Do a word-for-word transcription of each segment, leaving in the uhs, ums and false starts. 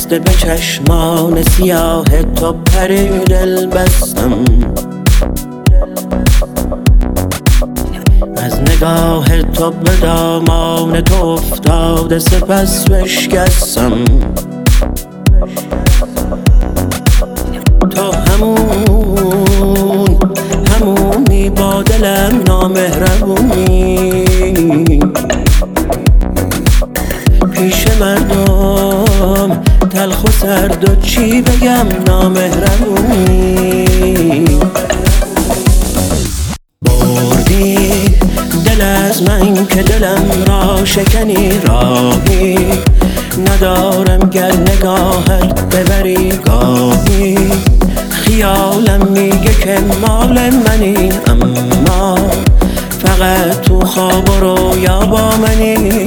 بسته به چشمان سیاه تو پری دل بستم. از نگاه تو به دامان تو افتاده سپس بشکستم. تو همون همونی با دلم نامهربونی، پیش مردم تلخ و سرد و چی بگم نامهربونی. بردی دل از من که دلم را شکنی، راهی ندارم گر نگاهت ببری گاهی. خیالم میگه که مال منی، اما فقط تو خواب و رویا با منی.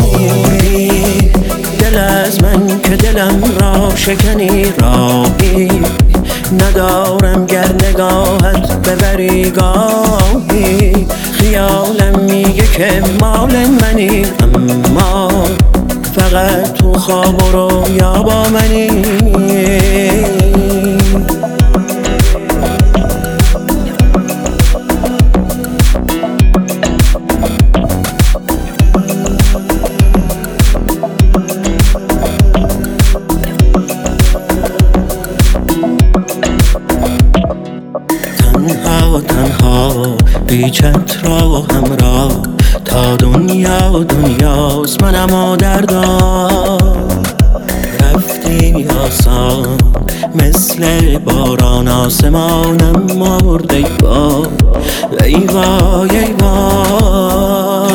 دل از من که دلم را شکنی، راهی ندارم گر نگاهت ببری گاهی. خیالم میگه که مال منی، اما فقط تو خواب و رویا با منی. تنها و تنها بی چتر و همراه تا دنیا دنیاست، منم و دردام. رفتی آسان مثل باران، آسمانم مرد ای وای ای وای ای وای.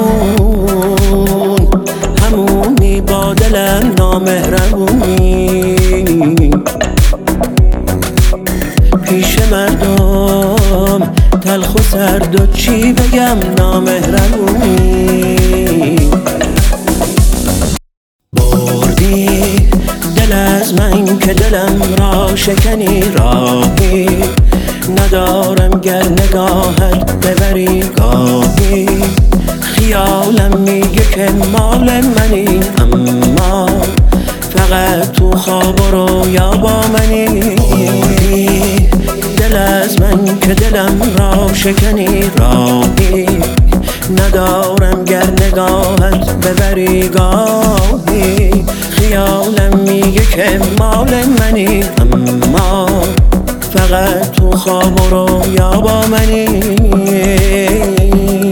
همون همونی با دلم نامهربونی، پیش مردم تلخ و سرد و چی بگم نامهربونی. بردی دل از من که دلم را شکنی، راهی ندارم گر نگاهت ببری گاهی. خیالم میگه که مال منی، اما فقط تو خواب و رویا با منی. دل از من که دلم را شکنی، راهی ندارم گر نگاهت ببری گاهی. خیالم میگه که مال منی، اما فقط تو خواب و رویا با منی.